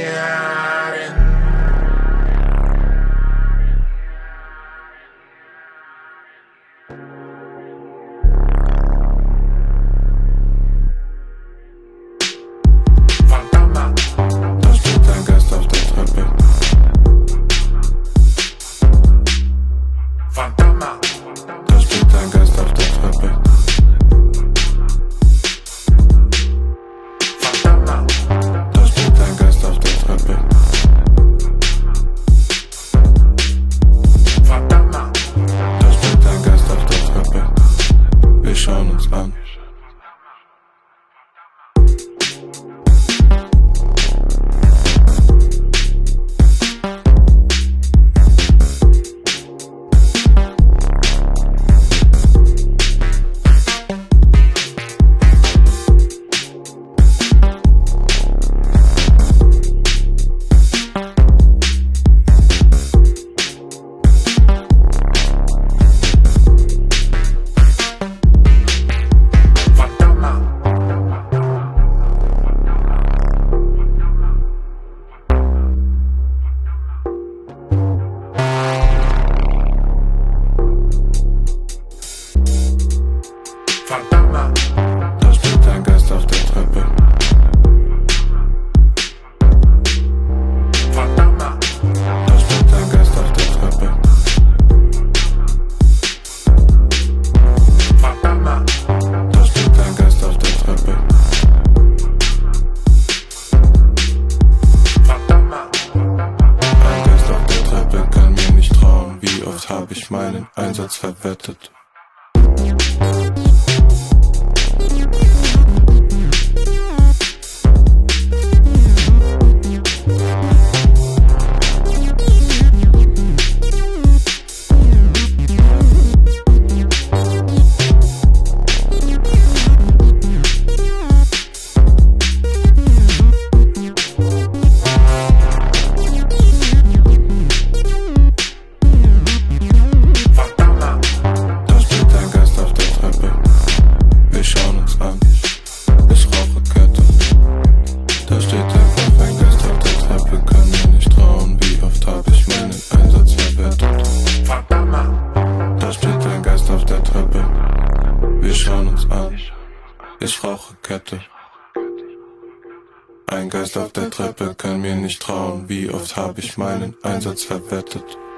Da steht ein Geist auf der Treppe. Da steht ein Geist auf der Treppe. Da steht ein Geist auf der Treppe. Ein Geist auf der Treppe kann mir nicht trauen. Wie oft hab ich meinen Einsatz verwettet? Wir schauen uns an, ich rauche Kette. Ein Geist auf der Treppe kann mir nicht trauen. Wie oft hab ich meinen Einsatz verwettet?